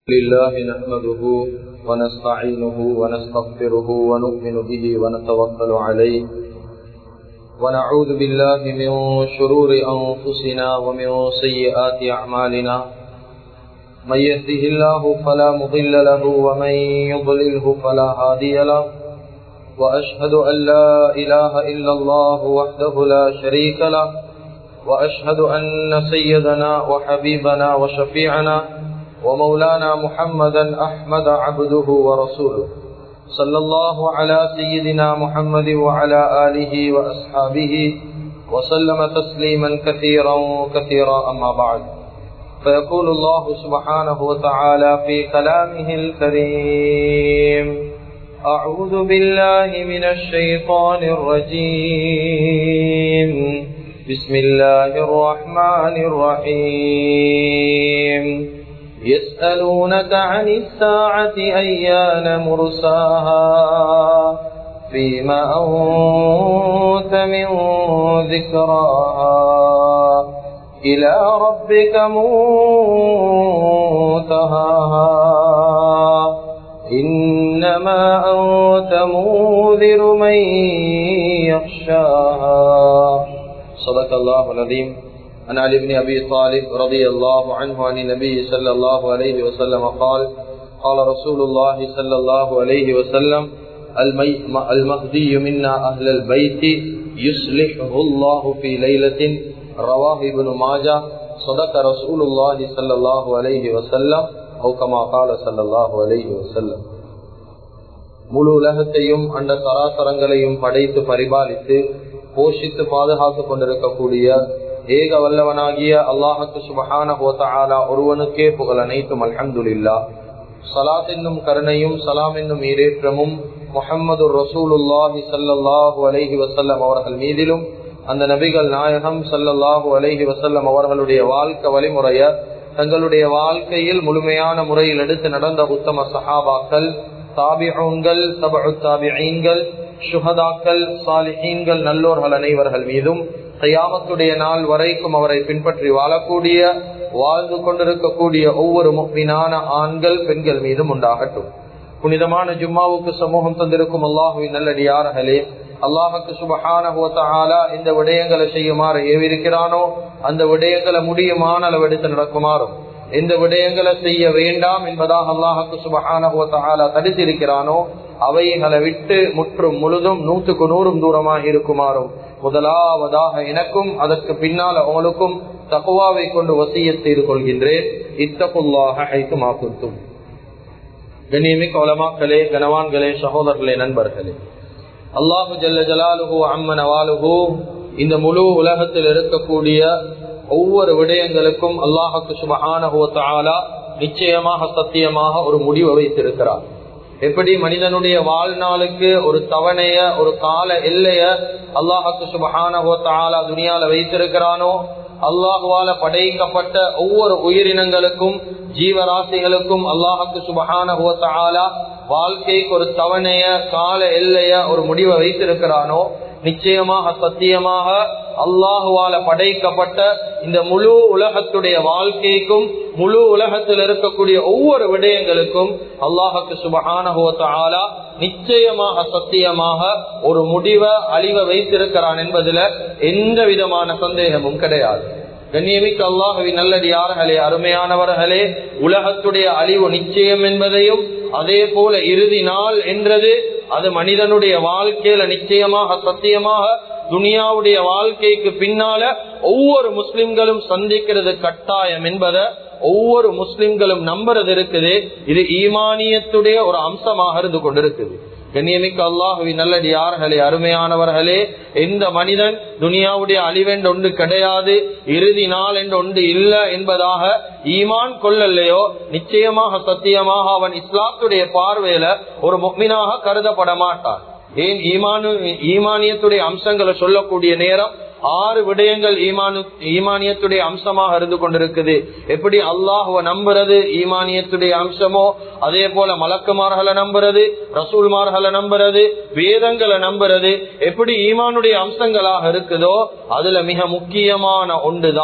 لله نحمده ونستعينه ونستغفره ونؤمن به ونتوكل عليه ونعوذ بالله من شرور أنفسنا ومن سيئات أعمالنا من يهده الله فلا مضل له ومن يضلله فلا هادي له وأشهد أن لا إله إلا الله وحده لا شريك له وأشهد أن سيدنا وحبيبنا وشفيعنا ومولانا محمدا أحمد عبده ورسوله صلى الله على سيدنا محمد وعلى آله وأصحابه وسلم تسليما كثيرا كثيرا أما بعد فيقول الله سبحانه وتعالى في كلامه الكريم أعوذ بالله من الشيطان الرجيم بسم الله الرحمن الرحيم يسألونك عن الساعة أيان مرساها فيما أنت من ذكراها إلى ربك منتهاها إنما أنت منذر من يخشاها صدق الله العظيم. عن علي بن أبي طالب رضي الله عنه عن النبي صلى الله عليه وسلم قال قال رسول الله صلى الله عليه وسلم المهدي منا أهل البيت يصلحه الله في ليلة رواه ابن ماجه صدق رسول الله صلى الله عليه وسلم أو كما قال صلى الله عليه وسلم. முழு உலகத்தையும் அந்த சராசரங்களையும் படைத்து பரிபாலித்து போஷித்து பாதுகாத்துக் கொண்டிருக்கக்கூடிய ஏக வல்லவனாகிய அல்லாஹுக்கு சுப்ஹானஹு வ தஆலா ஒருவனுக்கே புகழ் அனைத்தும். அல்ஹம்துலில்லாஹ். ஸலாத் என்னும் கருணையும் சலாம் என்னும் ஈரேற்றமும் முஹம்மதுர் ரசூலுல்லாஹி ஸல்லல்லாஹு அலைஹி வஸல்லம் அவர்கள் மீதிலும் அந்த நபிகள் நாயகம் ஸல்லல்லாஹு அலைஹி வஸல்லம் அவர்களுடைய வாழ்க்கை வழிமுறைய தங்களுடைய வாழ்க்கையில் முழுமையான முறையில் எடுத்து நடந்த உத்தம சஹாபாக்கள், தாபிஊன்கள், தபஉ தாபிஈன்கள், ஷுஹதாக்கள், சாலிஹீன்கள், நல்லோர்கள் அனைவர்கள் மீதும் கியாமத்துடைய நாள் வரைக்கும் அவரை பின்பற்றி வாழக்கூடிய வாழ்ந்து கொண்டிருக்கக்கூடிய ஒவ்வொரு முஃமினான ஆண்கள் பெண்கள் மீதும் உண்டாகட்டும். புனிதமான ஜும்மாவுக்கு சமூகம் தந்திருக்கும் அல்லாஹுவின் நல்லடியார்களே, அல்லாஹுக்கு சுப்ஹானஹு வ தஆலா இந்த விடயங்களை செய்யுமாறு ஏவிருக்கிறானோ அந்த விடயங்களை முடியுமான அளவெடுத்து நடக்குமாறும், எந்த விடயங்களை செய்ய வேண்டாம் என்பதாக அல்லாஹுக்கு சுப்ஹானஹு வ தஆலா தடுத்திருக்கிறானோ அவைகளை விட்டு முற்றும் முழுதும் 100க்கு 100 தூரமாக இருக்குமாறும் முதலாவதாக எனக்கும் அதற்கு பின்னால் அவங்களுக்கும் தக்வாவை கொண்டு வசியத் செய்து கொள்கின்றேன். இத்தகுல்லாஹ ஹைதுமா குன்தும். கண்ணியமிக்க உலமாக்களே, கனவான்களே, சகோதரர்களே, நண்பர்களே, அல்லாஹு ஜல்ல ஜலாலுஹு அம்ம நவாலுஹு இந்த முழு உலகத்தில் இருக்கக்கூடிய ஒவ்வொரு விடயங்களுக்கும் அல்லாஹுக்கு சுப்ஹானஹு வ தஆலா நிச்சயமாக சத்தியமாக ஒரு முடிவை வைத்திருக்கிறார். எப்படி மனிதனுடைய வாழ்நாளுக்கு ஒரு தவணைய ஒரு கால எல்லைய அல்லாஹுக்கு சுப்ஹானஹு வ தஆலா துனியால வைத்திருக்கிறானோ, அல்லாஹுவால படைக்கப்பட்ட ஒவ்வொரு உயிரினங்களுக்கும் ஜீவராசிகளுக்கும் அல்லாஹுக்கு சுப்ஹானஹு வ தஆலா வாழ்க்கைக்கு ஒரு தவணைய கால எல்லைய ஒரு முடிவை வைத்திருக்கிறானோ, நிச்சயமாக சத்தியமாக அல்லாஹுவால படைக்கப்பட்ட இந்த முழு உலகத்துடைய வாழ்க்கைக்கும் முழு உலகத்தில் இருக்கக்கூடிய ஒவ்வொரு விடயங்களுக்கும் அல்லாஹுக்கு சுப்ஹானஹு வ தஆலா நிச்சயமாக சத்தியமாக ஒரு முடிவை அழிவை வைத்திருக்கிறான் என்பதில் எந்த விதமான சந்தேகமும் கிடையாது. கண்ணியமிக்க அல்லாஹுவின் நல்லடியார்களே, அருமையானவர்களே, உலகத்துடைய அழிவு நிச்சயம் என்பதையும் அதே போல இறுதி நாள் என்றது அது மனிதனுடைய வாழ்க்கையில நிச்சயமாக சத்தியமாக துனியாவுடைய வாழ்க்கைக்கு பின்னால ஒவ்வொரு முஸ்லிம்களும் சந்திக்கிறது கட்டாயம் என்பதை ஒவ்வொரு முஸ்லிம்களும் நம்புறது இருக்குது. இது ஈமானியத்துடைய ஒரு அம்சமாக இருந்து கொண்டிருக்குது. கண்ணியமிக்க அல்லாஹுவின் நல்லடியார்களே, அருமையானவர்களே, எந்த மனிதன் துனியாவுடைய அழிவென்று ஒன்று கிடையாது, இறுதி நாள் என்று ஒன்று இல்லை என்பதாக ஈமான் கொள்ளலையோ நிச்சயமாக சத்தியமாக அவன் இஸ்லாத்துடைய பார்வையில ஒரு முஃமினாக கருதப்பட மாட்டான். ஏன் ஈமானியத்துடைய அம்சங்களை சொல்லக்கூடிய நேரம் 6 விடயங்கள் ஈமானியத்துடைய அம்சமாக இருந்து கொண்டிருக்குது. எப்படி அல்லாஹ்வை நம்புறது ஈமானியத்துடைய அம்சமோ, அதே போல மலக்குமார்களை நம்புறது, ரசூல்மார்களை நம்புறது, வேதங்களை நம்புறது எப்படி ஈமானுடைய அம்சங்களாக இருக்குதோ அதுல மிக முக்கியமான ஒன்றுதான்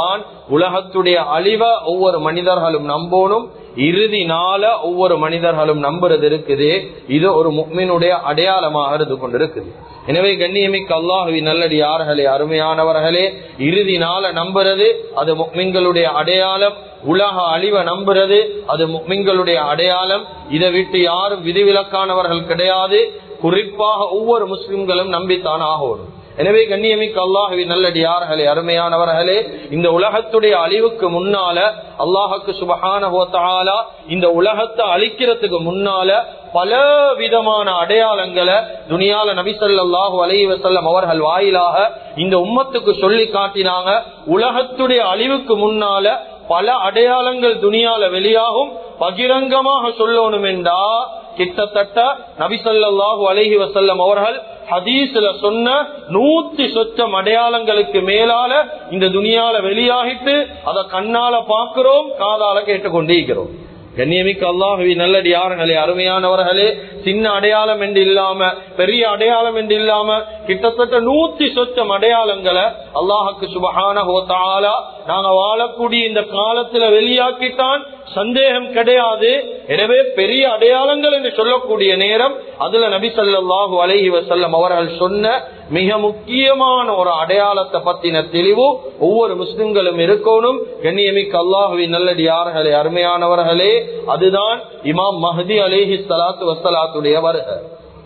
உலகத்துடைய அழிவை ஒவ்வொரு மனிதர்களும் நம்பணும், இறுதி நாள ஒவ்வொரு மனிதர்களும் நம்புறது இருக்குது. இது ஒரு முஃமினுடைய அடையாளமாக இருந்து கொண்டிருக்குது. எனவே கண்ணியமிக்க அல்லாஹ்வின் நல்லடியார்களே, அருமையானவர்களே, இறுதி நாள நம்புறது அது முஃமின்களுடைய அடையாளம். உலக அழிவை நம்புறது அது முஃமின்களுடைய அடையாளம். இதை விட்டு யாரும் விதிவிலக்கானவர்கள் கிடையாது. குறிப்பாக ஒவ்வொரு முஸ்லிம்களும் நம்பித்தான் ஆகணும். எனவே கண்ணியமிக்க அல்லாஹ்வின் நல்லடியார்களே, அருமையானவர்களே, இந்த உலகத்துடைய அழிவுக்கு முன்னால அல்லாஹ்வுக்கு சுப்ஹானஹு வ தஆலா இந்த உலகத்தை அழிக்கிறதுக்கு முன்னால பல விதமான அடையாளங்களை துனியால நபி ஸல்லல்லாஹு அலைஹி வஸல்லம் அவர்கள் வாயிலாக இந்த உம்மத்துக்கு சொல்லி காட்டினாங்க. உலகத்துடைய அழிவுக்கு முன்னால பல அடையாளங்கள் துனியால வெளியாகும். பகிரங்கமாக சொல்லணும் என்றா கிட்டத்தட்ட நபி ஸல்லல்லாஹு அலைஹி வஸல்லம் அவர்கள் ஹதீஸ்ல சொன்ன 100 சொச்சம் அடையாளங்களுக்கு மேலால இந்த துனியால வெளியாகிட்டு அதை கண்ணால பாக்குறோம், காதால கேட்டுக்கொண்டிருக்கிறோம். கண்ணியமிக்க அல்லாஹ்வின் நல்லடியார்களே, அருமையானவர்களே, சின்ன அடையாளம் என்று இல்லாம பெரிய அடையாளம் என்று இல்லாம கிட்டத்தட்ட 100 சொச்சம் அடையாளங்களை அல்லாஹ்வுக்கு சுப்ஹானஹு வ தஆலா நாங்க வாழக்கூடிய இந்த காலத்துல வெளியாக்கிட்டான், சந்தேகம் கிடையாது. எனவே பெரிய அடையாளங்கள் என்று சொல்லக்கூடிய நேரம் அதுல நபி ஸல்லல்லாஹு அலைஹி வஸல்லம் அவர்கள் சொன்ன மிக முக்கியமான ஒரு அடையாளத்தை பத்தின தெளிவு ஒவ்வொரு முஸ்லிம்களும் இருக்கணும். கண்ணியமிக்க அல்லாஹ்வின் நல்லடியார்களே, அருமையானவர்களே, அதுதான் இமாம் மஹ்தி அலைஹி ஸலாத்து வஸ்ஸலாத்துடைய வருகை.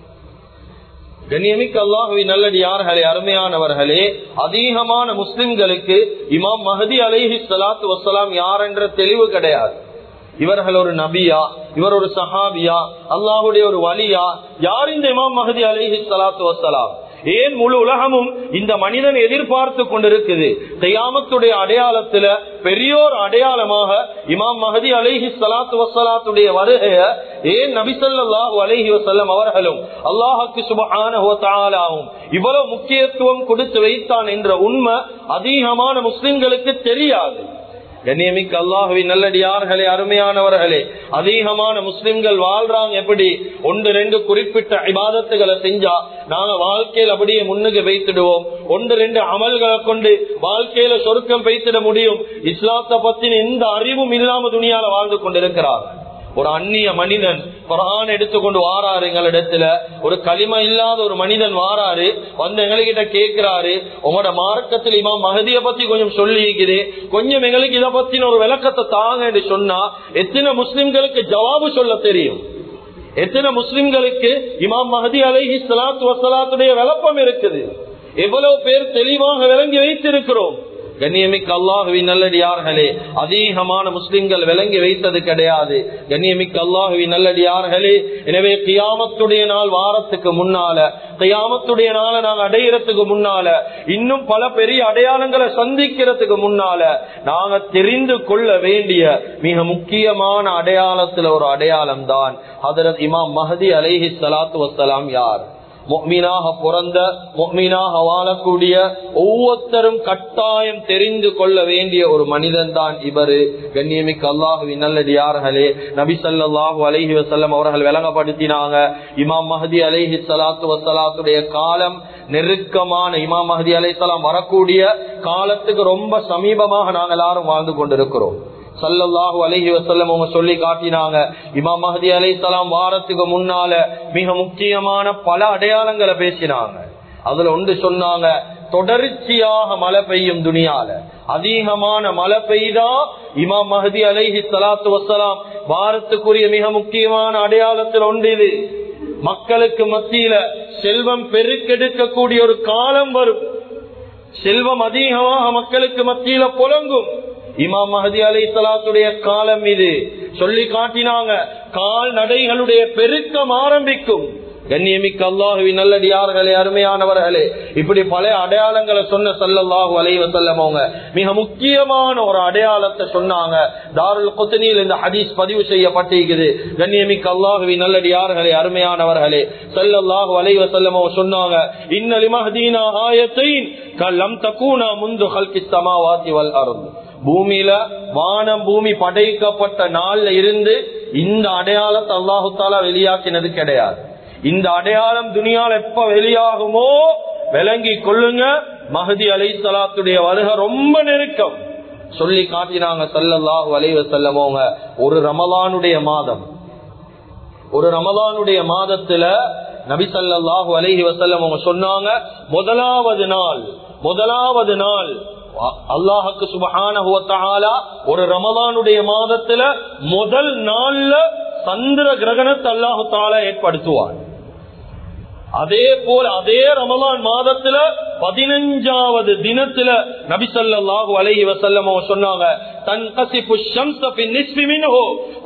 கண்ணியமிக்க அல்லாஹ்வின் நல்லடியார்களே, அருமையானவர்களே, அதிகமான முஸ்லிம்களுக்கு இமாம் மஹ்தி அலைஹி ஸலாத்து வஸ்ஸலாம் யார் என்ற தெளிவு கிடையாது. இவர்கள் ஒரு நபியா, இவர் ஒரு சஹாபியா, அல்லாஹ்வுடைய ஒரு வலியா, யார் இந்த இமாம் மஹ்தி அலைஹி ஸலாத்து வஸ்ஸலாம்? ஏன் முழு உலகமும் இந்த மனிதன் எதிர்பார்த்து கொண்டிருக்குது? கியாமத்துடைய அடையாளத்துல பெரியோர் அடையாளமாக இமாம் மஹ்தி அலைஹி ஸலாத்து வஸ்ஸலாத்துடைய வருகைய ஏன் நபி ஸல்லல்லாஹு அலைஹி வஸல்லம் அவர்களும் அல்லாஹ்வுக்கு சுப்ஹானஹு வ தஆலாவும் இவ்வளவு முக்கியத்துவம் கொடுத்து வைத்தான் என்ற உண்மை அதிகமான முஸ்லிம்களுக்கு தெரியாது. கண்ணியமிக்க அல்லாஹ்வின் நல்லடியார்களே, அருமையானவர்களே, அதிகமான முஸ்லிம்கள் வாழ்றாங்க எப்படி? 1-2 குறிப்பிட்ட இபாதத்துகளை செஞ்சா நாங்க வாழ்க்கையில் அப்படியே முன்னுக்கு வைத்துடுவோம். 1-2 அமல்களை கொண்டு வாழ்க்கையில சொர்க்கம் வைத்திட முடியும். இஸ்லாத்தை பத்தின எந்த அறிவும் இல்லாம துனியால வாழ்ந்து கொண்டிருக்கிறார். ஒரு அந்நிய மனிதன் குர்ஆன் எடுத்துக்கொண்டு வாராரு எங்களிடத்துல, ஒரு களிமா இல்லாத ஒரு மனிதன் வாராரு, வந்து எங்ககிட்ட கேட்கிறாரு, உங்களோட மார்க்கத்தில் இமாம் மஹதியை பத்தி கொஞ்சம் சொல்லி இருக்குது, கொஞ்சம் எங்களுக்கு இதை பத்தின ஒரு விளக்கத்தை தாங்க என்று சொன்னா எத்தனை முஸ்லிம்களுக்கு ஜவாபு சொல்ல தெரியும்? எத்தனை முஸ்லிம்களுக்கு இமாம் மஹதி அலைஹி ஸலாத்து வஸ்ஸலாத்துடைய விளக்கம் இருக்குது? எவ்வளவு பேர் தெளிவாக விளங்கி வைத்திருக்கிறோம்? கண்ணியமிக்க அல்லாஹ்வின் நல்லடியார்களே, அதிகமான முஸ்லிம்கள் விளங்கி வைத்தது கிடையாது. கண்ணியமிக்க அல்லாஹ்வின் நல்லடியார்களே, எனவே கியாமத்துடைய நாள் வாரத்துக்கு முன்னால, கியாமத்துடைய நாளை நாங்கள் அடையிறதுக்கு முன்னால, இன்னும் பல பெரிய அடையாளங்களை சந்திக்கிறதுக்கு முன்னால நாங்க தெரிந்து கொள்ள வேண்டிய மிக முக்கியமான அடையாளத்துல ஒரு அடையாளம் தான் ஹஜ்ரத் இமாம் மஹதி அலைஹி ஸலாத்து வஸ்ஸலாம் யார்? முஃமினாக பிறந்த, முஃமினாக வாழக்கூடிய ஒவ்வொருத்தரும் கட்டாயம் தெரிந்து கொள்ள வேண்டிய ஒரு மனிதன் தான் இவரு. கண்ணியமிக்க அல்லாஹ்வின் நல்லடியார்களே, நபி ஸல்லல்லாஹு அலைஹி வஸல்லம் அவர்கள் விளங்கப்படுத்தினாங்க, இமாம் மஹதி அலைஹி ஸலாத்து வஸ்ஸலாத்துடைய காலம் நெருக்கமான, இமாம் மஹதி அலைஹிஸ்ஸலாம் வரக்கூடிய காலத்துக்கு ரொம்ப சமீபமாக நாங்கள் எல்லாரும் வாழ்ந்து கொண்டிருக்கிறோம். ஸல்லல்லாஹு அலைஹி வஸல்லம் அவங்க சொல்லி காட்டினாங்க, இமாம் மஹதி அலைஹிஸ்ஸலாம் வாரத்துக்கு முன்னால மிக முக்கியமான பல அடையாளங்களை பேசினாங்க. அதுல ஒன்று சொன்னாங்க, தொடர்ச்சியாக மழை பெய்யும் துனியால, அதிகமான மழை பெய்தா இமாம் மஹதி அலைஹி ஸலாத்து வஸ்ஸலாம் வாரத்துக்குரிய மிக முக்கியமான அடையாளத்தில் ஒன்று இது. மக்களுக்கு மத்தியில செல்வம் பெருக்கெடுக்கக்கூடிய ஒரு காலம் வரும், செல்வம் அதிகமாக மக்களுக்கு மத்தியில புழங்கும். இமாம் மஹதி அலைஹிஸ்ஸலாத்துடைய காலம் இது. சொல்லி காட்டினாங்க, கால்நடைகளுடைய பெருக்கம் ஆரம்பிக்கும். கண்ணியமிக்க அல்லாஹ்வின் நல்லடியார்களே, அருமையானவர்களே, இப்படி பல அடையாளங்களை சொன்ன ஸல்லல்லாஹு அலைஹி வஸல்லம் அவங்க மிக முக்கியமான ஒரு அடையாளத்தை சொன்னாங்க. தாருல் குத்னியில் இந்த ஹதீஸ் பதிவு செய்யப்பட்டிருக்குது. கண்ணியமிக்க அல்லாஹ்வின் நல்லடியார்களே, அருமையானவர்களே, ஸல்லல்லாஹு அலைஹி வஸல்லம் அவங்க சொன்னாங்க, இன்ன லிமஹ்தீனா ஆயத்தைன் கலம் தகூனா முந்து ஹல்கிஸ் ஸமாவாதி வல் அர்த். பூமியில வானம் பூமி படைக்கப்பட்ட நாள்ல இருந்து இந்த அடையாளத்தை அல்லாஹு தஆலா வெளியாக்கினது கிடையாது. இந்த அடையாளம் துனியால எப்ப வெளியாகுமோ விளங்கி கொள்ளுங்க, மஹதி அலைஹிஸ்ஸலாத்துடைய வருகை ரொம்ப நெருக்கம். சொல்லி காட்டினாங்க ஸல்லல்லாஹு அலைஹி வஸல்லம் அவங்க. ஒரு ரமலானுடைய மாதத்துல நபி ஸல்லல்லாஹு அலைஹி வஸல்லம் அவங்க சொன்னாங்க, முதலாவது நாள் அல்லாஹ்வுக்கு சுப்ஹானஹு வ தஆலா ஒரு ரமலானுடைய மாதத்துல முதல் நாள்ல சந்திர கிரகணத்தை அல்லாஹ் தஆலா ஏற்படுத்துவார். அதே போல அதே ரமலான் மாதத்துல 15வது தினத்துல நபி ஸல்லல்லாஹு அலைஹி வஸல்லம் சொன்னாங்க, தன்கசிபு ஷம்ஸு ஃபி நிஸ்ஃபி மின்ஹு,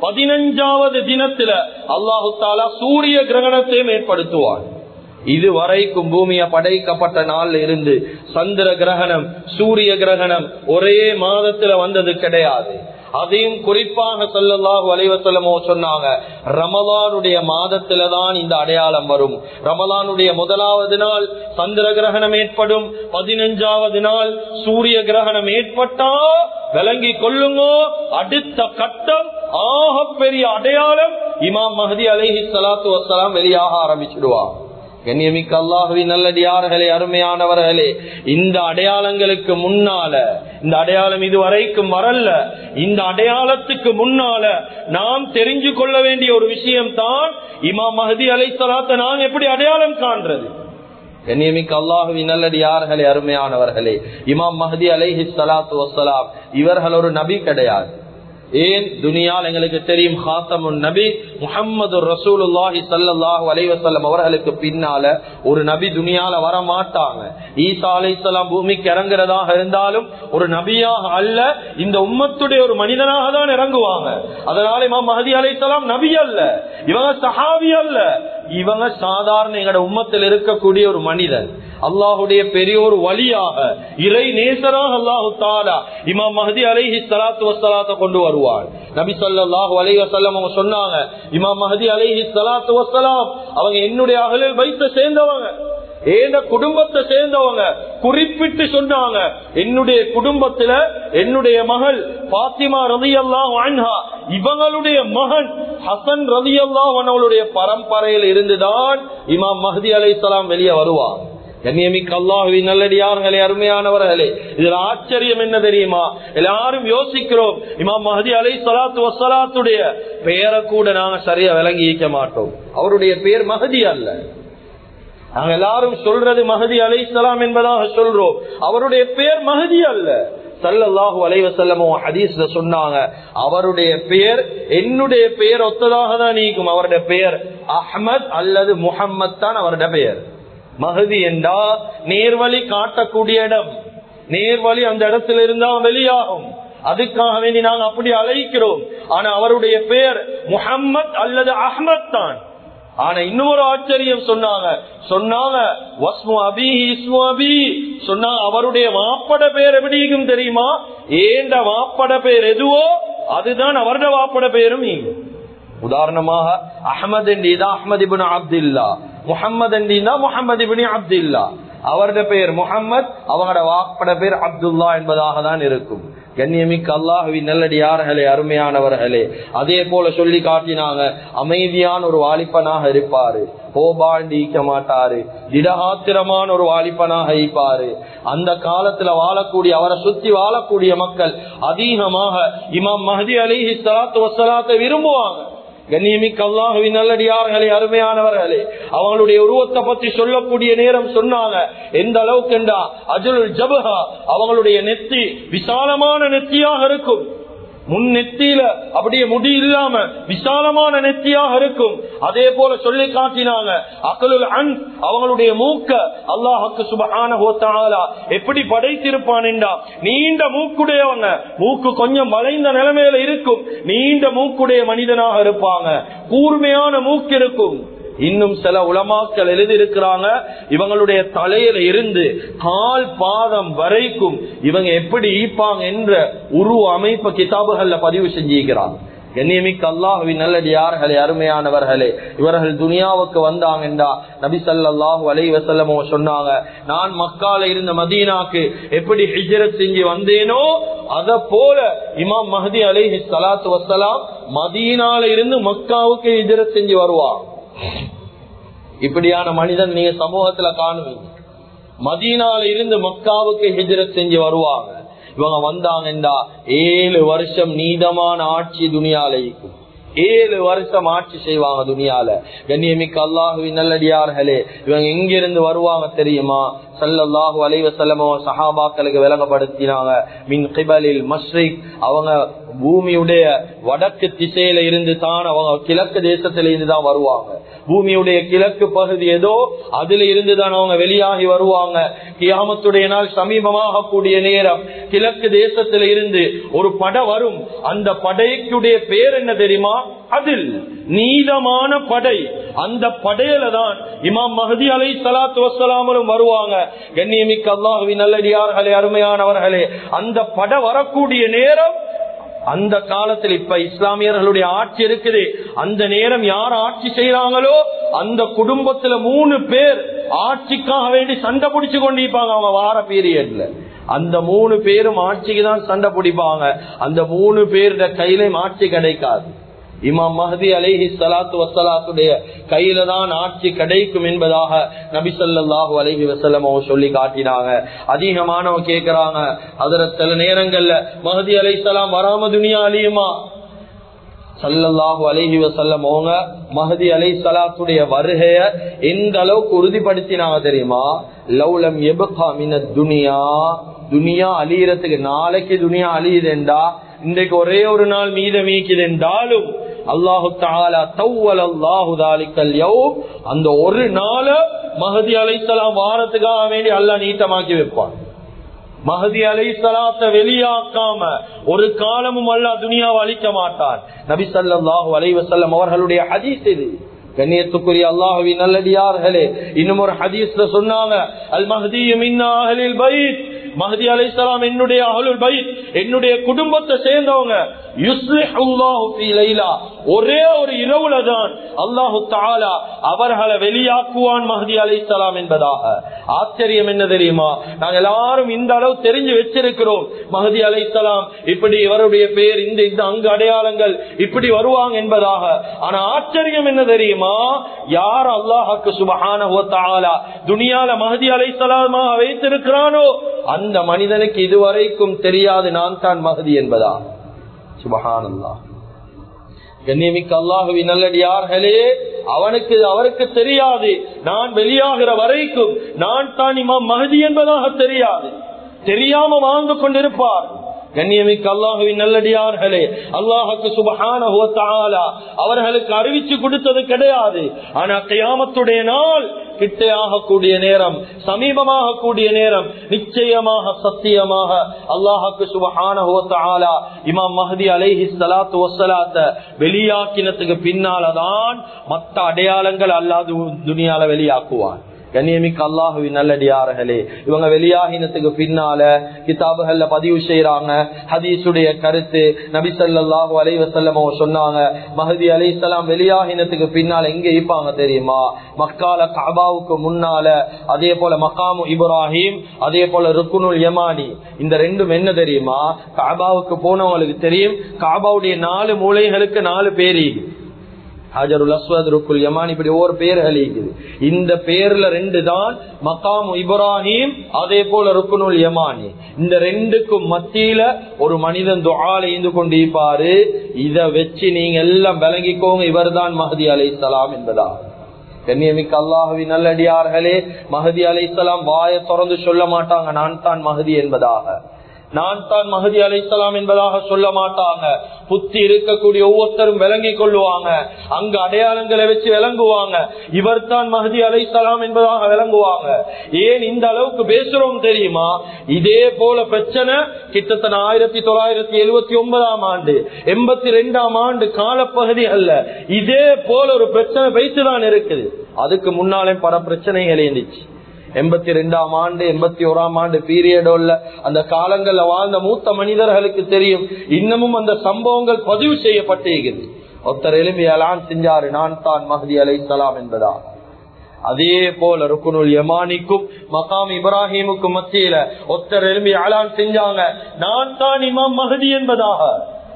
15வது தினத்துல அல்லாஹ் தஆலா சூரிய கிரகணத்தை ஏற்படுத்துவார். இதுவரைக்கும் பூமியை படைக்கப்பட்ட நாள்ல இருந்து சந்திர கிரகணம் சூரிய கிரகணம் ஒரே மாதத்துல வந்தது கிடையாது. அதையும் குறிப்பாக ஸல்லல்லாஹு அலைஹி வஸல்லம் சொன்னாங்க, ரமலானுடைய மாதத்தில்தான் இந்த அடையாளம் வரும். ரமலானுடைய முதலாவது நாள் சந்திர கிரகணம் ஏற்படும், 15வது நாள் சூரிய கிரகணம் ஏற்பட்டா விளங்கி கொள்ளுங்க, அடுத்த கட்டம் ஆக பெரிய அடையாளம் இமாம் மஹ்தி அலைஹிஸ்ஸலாத்து வஸ்ஸலாம் வெளியாக ஆரம்பிச்சிடுவார். கண்ணியமிக்க அல்லாஹ்வின் நல்லடியார்களே, அருமையானவர்களே, இந்த அடையாளங்களுக்கு முன்னால, இந்த அடையாளம் இதுவரைக்கும் வரல, இந்த அடையாளத்துக்கு முன்னால நாம் தெரிஞ்சு கொள்ள வேண்டிய ஒரு விஷயம் தான் இமாம் மஹ்தி அலைஹிஸ்ஸலாத்தை நாம் எப்படி அடையாளம் காண்றது. கண்ணியமிக்க அல்லாஹ்வின் நல்லடியார்களே, அருமையானவர்களே, இமாம் மஹ்தி அலைஹிஸ்ஸலாத்து வஸ்ஸலாம் இவர்கள் ஒரு நபி கிடையாது. ஏன் துனியால் எங்களுக்கு தெரியும், ஹாத்தமுன் நபி முஹம்மது ரசூலுல்லாஹி ஸல்லல்லாஹு அலைஹி வஸல்லம் அவர்களுக்கு பின்னால ஒரு நபி துனியால வர மாட்டாங்க. ஈசா அலைஹிஸ்ஸலாம் பூமிக்கு இறங்குறதாக இருந்தாலும் ஒரு நபியாக அல்ல, இந்த உம்மத்துடைய ஒரு மனிதனாக தான் இறங்குவாங்க. அதனால இமாம் மஹ்தி அலைஹிஸ்ஸலாம் நபி அல்ல, இவங்க சஹாபி அல்ல, இவங்க சாதாரண எங்கட உம்மத்தில் இருக்கக்கூடிய ஒரு மனிதன். அல்லாஹுடைய பெரிய ஒரு வலியாக இறை நேசராக அல்லாஹு தஆலா இமாம் மஹ்தி அலைஹிஸ்ஸலாத்து வஸ்ஸலாத்தை கொண்டு வருவார். நபி ஸல்லல்லாஹு அலைஹி வஸல்லம் அவங்க சொன்னாங்க, இமாம் மஹ்தி அலைஹிஸ்ஸலாத்து வஸ்ஸலாம் அவங்க என்னுடைய அஹ்லுல் பைத்தை சேர்ந்தவங்க, ஏன குடும்பத்தை சேர்ந்தவங்க. குறிப்பிட்டு சொன்னாங்க, என்னுடைய குடும்பத்துல என்னுடைய மகள் பாத்திமா ரலியல்லாஹு அன்ஹா, இவங்களுடைய மகன் ஹசன் ரலியல்லாஹு அன்ஹுடைய பரம்பரையில் இருந்துதான் இமாம் மஹ்தி அலைஹிஸ்ஸலாம் வெளியே வருவார். கண்ணியமிக்க அல்லாஹ்வின் நல்லடியார்களே, அருமையானவர்களே, இதுல ஆச்சரியம் என்ன தெரியுமா? எல்லாரும் யோசிக்கிறோம், இமாம் மஹ்தி அலைஹிஸ்ஸலாத்து வஸ்ஸலாத்துடைய பெயரை கூட நாங்க சரியா விளங்கி இருக்க மாட்டோம். அவருடைய பெயர் மஹ்தி அல்ல. நாங்க எல்லாரும் சொல்றது மஹ்தி அலைஹிஸ்ஸலாம் என்பதாக சொல்றோம், அவருடைய பெயர் மஹ்தி அல்ல. ஸல்லல்லாஹு அலைஹி வஸல்லம் ஹதீஸ்ல சொன்னாங்க, அவருடைய பெயர் என்னுடைய பெயர் ஒத்ததாக தான் நீக்கும். அவருடைய பெயர் அஹ்மத் அல்லது முஹம்மத் தான் அவருடைய பெயர். மஹதி என்றா நேர்வழி காட்டக்கூடிய இடம், நேர்வழி அந்த இடத்துல இருந்தா வெளியாகும், அதுக்காக வேண்டி நாங்க அப்படி அழைக்கிறோம். ஆனா அவருடைய பெயர் முஹம்மத் அல்லது அஹ்மத் தான். ஆனா இன்னொரு ஆச்சரியம் சொன்னாங்க, வஸ்மு அபிஹி இஸ்மு அபி, சொன்னாங்க அவருடைய வாப்பட பெயர் எப்படி இருக்கும் தெரியுமா? ஏண்ட வாப்பட பெயர் எதுவோ அதுதான் அவருடைய வாப்பட பெயரும் நீங்க. உதாரணமாக அஹ்மத் என்றா அஹ்மத் இப்னு அப்துல்லா, முஹம்மது என்றா முஹம்மது இப்னு அப்துல்லா. அவருடைய பெயர் முஹம்மத், அவங்களோட வாப்பட பெயர் அப்துல்லா என்பதாக தான் இருக்கும். கண்ணியமிக்க அல்லாஹ்வின் நல்லடியார்களே, அருமையானவர்களே, அதே போல சொல்லி காட்டினாங்க, அமைதியான ஒரு வாலிபனாக இருப்பாரு, கோபாண்டி ஈக்க மாட்டாரு, திடகாத்திரமான ஒரு வாலிபனாக இருப்பாரு. அந்த காலத்துல வாழக்கூடிய, அவரை சுத்தி வாழக்கூடிய மக்கள் அதிகமாக இமாம் மஹ்தி அலைஹிஸ்ஸலாத்து வஸ்ஸலாத்தை விரும்புவாங்க. கண்ணியமிக்க அல்லாஹ்வின் நல்லடியார்களே, அருமையானவர்களே, அவங்களுடைய உருவத்தை பற்றி சொல்லக்கூடிய நேரம் சொன்னாங்க, எந்த அளவுக்கு என்றா அஜுல் ஜபஹா, அவங்களுடைய நெத்தி விசாலமான நெத்தியாக இருக்கும். முன் நெத்தியில அப்படியே முடி இல்லாம விசாலமான நெத்தியாக இருக்கும். அதே போல சொல்லி காட்டினாங்க, அக்லுல் அன், அவங்களுடைய மூக்க அல்லாஹ்வுக்கு சுப்ஹானஹு வ தஆலா எப்படி படைத்திருப்பான் என்றா, நீண்ட மூக்குடையவங்க, மூக்கு கொஞ்சம் வளைந்த நிலைமையில இருக்கும், நீண்ட மூக்குடைய மனிதனாக இருப்பாங்க, கூர்மையான மூக்கு இருக்கும். இன்னும் சில உலமாக்கள் எழுதியிருக்கிறாங்க, இவங்களுடைய தலையில இருந்து கால் பாதம் வரைக்கும் இவங்க எப்படி ஈப்பாங்க என்ற உருவ அமைப்பு கிதாபுகள்ல பதிவு செஞ்சிருக்கிறாங்க. கண்ணியமிக்க அல்லாஹ்வின் நல்லடியார்களே, அருமையானவர்களே, இவர்கள் துனியாவுக்கு வந்தாங்கன்றா நபி ஸல்லல்லாஹு அலைஹி வஸல்லம் சொன்னாங்க, நான் மக்கால இருந்த மதீனாக்கு எப்படி ஹிஜ்ரத் செஞ்சு வந்தேனோ அத போல இமாம் மஹ்தி அலைஹிஸ்ஸலாத்து வஸ்ஸலாம் மதீனால இருந்து மக்காவுக்கு ஹிஜ்ரத் செஞ்சு வருவார். இப்படியான மனிதன் நீங்க சமூகத்துல காணுவீங்க. மதீனால இருந்து மக்காவுக்கு ஹிஜ்ரத் செஞ்சு வருவாங்க. இவங்க வந்தாங்கண்டா 7 வருஷம் நீதமான ஆட்சி துனியால இருக்கும். 7 வருஷம் ஆட்சி செய்வாங்க துனியால. கண்ணியமிக்க அல்லாஹுவின் நல்லடியார்களே, இவங்க எங்கிருந்து வருவாங்க தெரியுமா? ஸல்லல்லாஹு அலைஹி வஸல்லம் சஹாபாக்களுக்கு விளங்கப்படுத்தினாங்க, மின் கிபலில் மஷ்ரிக், அவங்க பூமியுடைய வடக்கு திசையில இருந்து தான், அவங்க கிழக்கு தேசத்தில இருந்து தான் வருவாங்க. பூமியுடைய கிழக்கு பகுதி ஏதோ அதுல இருந்துதான் அவங்க வெளியாகி வருவாங்க. கியாமத்துடைய நாள் சமீபமாக கூடிய நேரம் கிழக்கு தேசத்தில இருந்து ஒரு படை வரும். அந்த படைக்குடைய பேர் என்ன தெரியுமா? அதில் நீளமான படை. அந்த படையில தான் இமாம் மஹ்தி அலைஹிஸ்ஸலாத்து வஸ்ஸலாமும் வருவாங்க. கண்ணியமிக்க அல்லாஹ்வின் நல்லடியார்களே, அருமையானவர்களே, அந்த படை வரக்கூடிய நேரம், அந்த காலத்தில் இப்ப இஸ்லாமியர்களுடைய ஆட்சி இருக்குது, அந்த நேரம் யார் ஆட்சி செய்யறாங்களோ அந்த குடும்பத்துல 3 பேர் ஆட்சிக்காக வேண்டி சண்டை பிடிச்சு கொண்டிருப்பாங்க. அவங்க வார பீரியட்ல அந்த 3 பேரும் ஆட்சிக்கு தான் சண்டை பிடிப்பாங்க. அந்த 3 பேருடைய கையில ஆட்சி கிடைக்காது. இமாம் மஹ்தி அலைஹிஸ்ஸலாத்து வஸ்ஸலாத்துடைய கையில தான் ஆட்சி கிடைக்கும் என்பதாக நபி ஸல்லல்லாஹு அலைஹி வஸல்லம் சொல்லி காட்டினாங்க. அதிகமானவங்க கேட்கிறாங்க, ஹஜ்ரத் சில நேரங்கள்ல மஹ்தி அலைஹிஸ்ஸலாம் வராம துனியா அழியுமா? ஸல்லல்லாஹு அலைஹி வஸல்லம் அவங்க மஹ்தி அலைஹிஸ்ஸலாத்துடைய வருகைய எந்த அளவுக்கு உறுதிப்படுத்தினாங்க தெரியுமா? லவ்லம் யப்கா மினத் துனியா, துனியா அழியறதுக்கு, நாளைக்கு துனியா அழியுதுண்டா, இன்றைக்கு ஒரே ஒரு நாள் மீதமீக்குது என்றாலும் அல்லாஹு தஆலா தவ்வலல்லாஹு தாலிகல் யௌம், அந்த ஒரு நாள மஹ்தி அலைஹிஸ்ஸலாம் வாரத்துக்காக வேண்டி அல்லாஹ் நீட்டமாக்கி வைப்பான். மஹ்தி அலைஹிஸ்ஸலாத்தை வெளியாக்காம ஒரு காலமும் அல்லாஹ் துனியாவை அழிக்க மாட்டான். நபி ஸல்லல்லாஹு அலைஹி வஸல்லம் அவர்களுடைய ஹதீஸ் இது. கண்ணியத்துக்குரிய அல்லாஹ்வின் நல்லடியார்களே, இன்னும் ஒரு ஹதீஸ்ல சொன்னாங்க, அல் மஹ்தி மின் அஹ்லில் பைத், மஹ்தி அலைஹிஸ்ஸலாம் என்னுடைய அஹ்லுல் பைத், என்னுடைய குடும்பத்தை சேர்ந்தவங்க. யுஸ்லிஹுல்லாஹு ஃபீ லைலா, ஒரே ஒரு இரவுல தான் அல்லாஹு தஆலா அவர்களை வெளியாக்குவான் மஹ்தி அலைஹிஸ்ஸலாம் என்பதாக. ஆச்சரியம் என்ன தெரியுமா? நாங்க எல்லாரும் இந்த அளவு தெரிஞ்சு வச்சிருக்கிறோம், மஹ்தி அலைஹிஸ்ஸலாம் இப்படி, இவருடைய பேர் இந்த அங்கு அடையாளங்கள் இப்படி வருவாங்க என்பதாக. ஆனா ஆச்சரியம் என்ன தெரியுமா? யார் அல்லாஹ்வுக்கு சுப்ஹானஹு வ தஆலா துனியால மஹ்தி அலைஹிஸ்ஸலாமா வைத்திருக்கிறானோ அந்த மனிதனுக்கு இதுவரைக்கும் தெரியாது நான் தான் மஹ்தி என்பதா. சுப்ஹானல்லாஹ். கண்ணியமிக்க அல்லாஹ்வின் நல்லடியார்களே, அவருக்கு தெரியாது, நான் வெளியாகிற வரைக்கும் நான் தான் இமாம் மஹ்தி என்பதாக தெரியாது, தெரியாம வாழ்ந்து கொண்டிருப்பார். கண்ணியமிக்க அல்லாஹ்வின் நல்லடியார்களே, அல்லாஹ்வுக்கு சுப்ஹானஹு வ தஆலா அவர்களுக்கு அறிவிச்சு கொடுத்தது கிடையாது. ஆனா கியாமத்துடைய நாள் கிட்டையாக கூடிய நேரம், சமீபமாக கூடிய நேரம், நிச்சயமாக சத்தியமாக அல்லாஹ்வுக்கு சுப்ஹானஹு வ தஆலா இமாம் மஹ்தி அலைஹிஸ்ஸலாத்து வஸ்ஸலாத்தை வெளியாக்கினதுக்கு பின்னால்தான் மற்ற அடையாளங்கள் அல்லாஹ் துனியால வெளியாக்குவான். கண்ணியமிக்க அல்லாஹ்வின் நல்லடியார்களே, இவங்க வெளியாகினத்துக்கு பின்னால கிதாபுகள்ல பதிவு செய்யறாங்க. ஹதீஸுடைய கருத்து, நபி ஸல்லல்லாஹு அலைஹி வஸல்லம் சொன்னாங்க, மஹ்தி அலைஹிஸ்ஸலாம் வெளியாகினத்துக்கு பின்னால எங்க இருப்பாங்க தெரியுமா? மக்கால கஅபாவுக்கு முன்னால, அதே போல மகாமு இப்ராஹிம், அதே போல ருக்குனுல் யமானி, இந்த ரெண்டும் என்ன தெரியுமா? கஅபாவுக்கு போனவங்களுக்கு தெரியும், கஅபாவுடைய 4 மூலைகளுக்கு 4 பேர், ஹஜருல் அஸ்வத், ருக்குல் யமான், இப்படி ஒவ்வொரு பேர்கள் இருக்குது. இந்த பேர்ல 2 தான் மகாமு இப்ராஹிம், அதே போல ருக்குனுல் யமானி. இந்த 2க்கும் மத்தியில ஒரு மனிதன் துஆல இருந்து கொண்டிருப்பாரு. இத வச்சு நீங்க எல்லாம் விளங்கிக்கோங்க, இவர் தான் மஹ்தி அலைஹிஸ்ஸலாம் என்பதா. கண்ணியமிக்க அல்லாஹ்வின் நல்லடியார்களே, மஹ்தி அலைஹிஸ்ஸலாம் வாயை திறந்து சொல்ல மாட்டாங்க நான் தான் மஹ்தி என்பதாக, நான் தான் மஹ்தி அலைஹிஸ்ஸலாம் என்பதாக சொல்ல மாட்டாங்க. புத்தி இருக்கக்கூடிய ஒவ்வொருத்தரும் விளங்கி கொள்ளுவாங்க, அங்கு அடையாளங்களை வச்சு விளங்குவாங்க, இவர் தான் மஹ்தி அலைஹிஸ்ஸலாம் என்பதாக விளங்குவாங்க. ஏன் இந்த அளவுக்கு பேசுறோம் தெரியுமா? இதே போல பிரச்சனை கிட்டத்தட்ட 1979ஆம் ஆண்டு 82ஆம் ஆண்டு காலப்பகுதி அல்ல, இதே போல ஒரு பிரச்சனை வைத்துதான் இருக்குது. அதுக்கு முன்னாலே பல பிரச்சனைகள் இருந்துச்சு. 82ஆம் ஆண்டு 81ஆம் ஆண்டு பீரியடோல அந்த காலங்கள்ல வாழ்ந்த மூத்த மனிதர்களுக்கு தெரியும், இன்னமும் அந்த சம்பவங்கள் பதிவு செய்யப்பட்டிருக்கிறது. ஒருத்தர் எழுப்பி அலான் செஞ்சாரு, நான் தான் மஹ்தி அலைஹிஸ்ஸலாம் என்பதா. அதே போல ருக்குனுல் யமானிக்கும் மகாம் இப்ராஹிமுக்கும் மத்தியில ஒருத்தர் எழுப்பி அலான் செஞ்சாங்க, நான் தான் இமாம் மஹ்தி என்பதாக.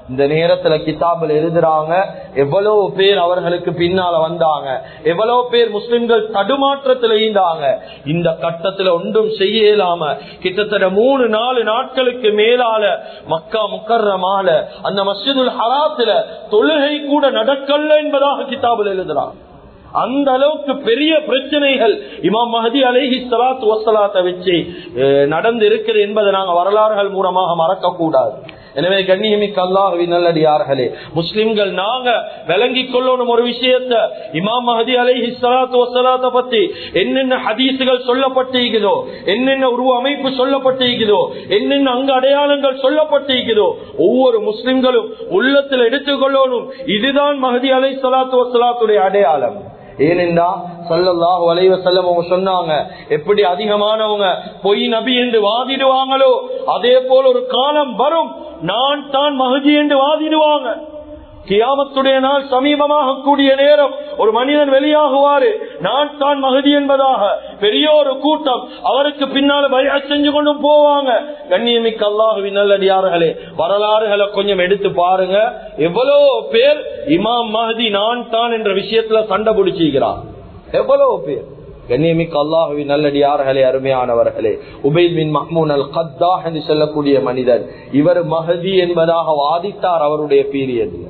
இந்த நேரத்துல கிதாபில் எழுதுறாங்க எவ்வளவு பேர் அவர்களுக்கு பின்னால வந்தாங்க, எவ்வளவு பேர் முஸ்லிம்கள் தடுமாற்றத்தில் இருந்தாங்க. இந்த கட்டத்துல ஒன்றும் செய்ய இயலாம கிட்டத்தட்ட 3-4 நாட்களுக்கு மேலால மக்கா முக்கர்ரமால அந்த மஸ்ஜிதுல் ஹராத்துல தொழுகை கூட நடக்கல என்பதாக கிதாபில் எழுதுறாங்க. அந்த அளவுக்கு பெரிய பிரச்சனைகள் இமாம் மஹதி அலைஹி ஸலாத்து வஸ்ஸலாத்தை வச்சு நடந்து இருக்குது என்பதை நாங்க வரலாறுகள் மூலமாக மறக்க கூடாது. எனவே கண்ணியமிக்க அல்லாஹ்வின் நல்லடியார்களே, முஸ்லிம்கள் நாங்க விளங்கிக் கொள்ளணும் ஒரு விஷயத்தை. இமாம் மஹதி அலைஹி ஸலாத்து வஸ்ஸலாத்தை பத்தி என்னென்ன ஹதீசுகள் சொல்லப்பட்டிருக்குதோ, என்னென்ன உருவ அமைப்பு சொல்லப்பட்டிருக்குதோ, என்னென்ன அங்க அடையாளங்கள் சொல்லப்பட்டிருக்குதோ, ஒவ்வொரு முஸ்லிம்களும் உள்ளத்தில் எடுத்துக்கொள்ளணும். இதுதான் மஹதி அலைஹி ஸலாத்து வஸ்ஸலாத்துடைய அடையாளம். ஏனென்றா ஸல்லல்லாஹு அலைஹி வஸல்லம் அவங்க சொன்னாங்க, எப்படி அதிகமானவங்க பொய் நபி என்று வாதிடுவாங்களோ அதே போல ஒரு காலம் வரும், நான் தான் மஹதி என்று வாதிடுவாங்க. கியாமத்துடைய நாள் சமீபமாக கூடிய நேரம் ஒரு மனிதன் வெளியாகுவாரு, நான் தான் மஹதி என்பதாக. பெரிய ஒரு கூட்டம் அவருக்கு பின்னால பைஅத் செஞ்சு கொண்டு போவாங்க. கண்ணியமிக்க அல்லாஹ்வின் நல்லடியார்களே, வரலாறுகளை கொஞ்சம் எடுத்து பாருங்க. எவ்வளவு பேர் இமாம் மஹதி நான் தான் என்ற விஷயத்துல சண்டை பிடிச்சிருக்கிறார், எவ்வளவு பேர். கண்ணியமிக்க அல்லாஹ்வின் நல்லடியார்களே, அருமையானவர்களே, உபைத் பின் மஹ்மூன் அல் கத்தாஹ் என்று சொல்லக்கூடிய மனிதர், இவர் மஹதி என்பதாக வாதித்தார். அவருடைய பீரியட்ல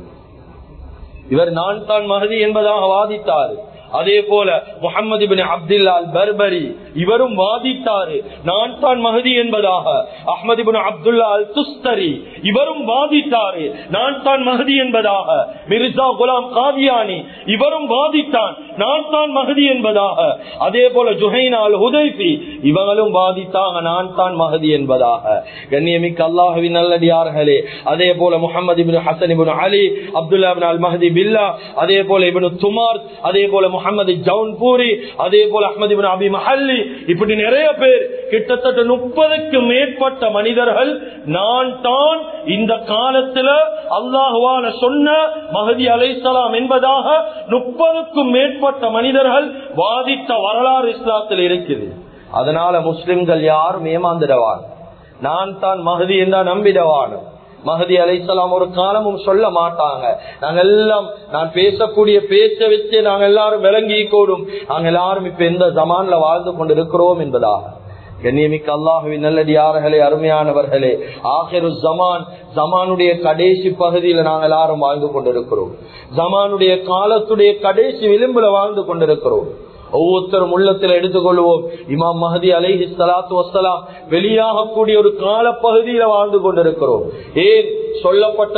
இவர் நான் தான் மஹதி என்பதாக வாதித்தார். அதே போல Muhammad ibn Abdullah al Barbari இவரும் வாதித்தாரு, நான் தான் மஹதி என்பதாக. அஹ்மது இப்னு அப்துல்லா அல் துஸ்தரி இவரும் வாதித்தாரு, நான் தான் மஹதி என்பதாக. மிர்சா குலாம் காதியானி இவரும் வாதித்தான், நான் தான் மஹதி என்பதாக. அதே போல ஜுஹைனா அல் ஹுதைஃபி இவங்களும் வாதித்தாங்க, நான் தான் மஹதி என்பதாக. கண்ணியமிக்க அல்லாஹ்வின் நல்லடியார்களே, அதே போல முஹம்மது இப்னு ஹசன் இப்னு அலி, அப்துல்லா இப்னு அல் மஹதி பில்லா, அதே போல இப்னு துமார், அதே போல முஹம்மது ஜவுன்பூரி, அதே போல அஹ்மது இப்னு அபி மஹல்லி, இப்படி நிறைய பேர், கிட்டத்தட்ட 30க்கு மேற்பட்ட மனிதர்கள் நான் தான் இந்த காலத்துல அல்லாஹ்வால சொன்ன மஹதி அலைஹிஸ்ஸலாம் என்பதாக 30க்கும் மேற்பட்ட மனிதர்கள் வாதித்த வரலாறு இஸ்லாத்தில் இருக்குது. அதனால முஸ்லிம்கள் யாரும் ஏமாந்துடவான், நான் தான் மஹதி என்றா நம்பிடவான். மஹதி அலைஹிஸ்ஸலாம் ஒரு காலமும் சொல்ல மாட்டாங்க, நாங்க எல்லாம் நான் பேசக்கூடிய பேச்சை வச்சு நாங்க எல்லாரும் விளங்கி கூடும், நாங்க எல்லாரும் இப்ப எந்த ஜமான்ல வாழ்ந்து கொண்டிருக்கிறோம் என்பதாக. கண்ணியமிக்க அல்லாஹ்வின் நல்லடியார்களே, அருமையானவர்களே, ஆகிரு ஜமான், ஜமானுடைய கடைசி பகுதியில நாங்கள் எல்லாரும் வாழ்ந்து கொண்டிருக்கிறோம். ஜமானுடைய காலத்துடைய கடைசி விளிம்புல வாழ்ந்து கொண்டிருக்கிறோம். ஒவ்வொருத்தரும் உள்ளத்தில் எடுத்துக்கொள்வோம், இமாம் மஹதி அலைஹி ஸலாத்து வஸ்ஸலாம் வெளியாகக்கூடிய ஒரு கால பகுதியில வாழ்ந்து கொண்டிருக்கிறோம். ஏன் சொல்லப்பட்ட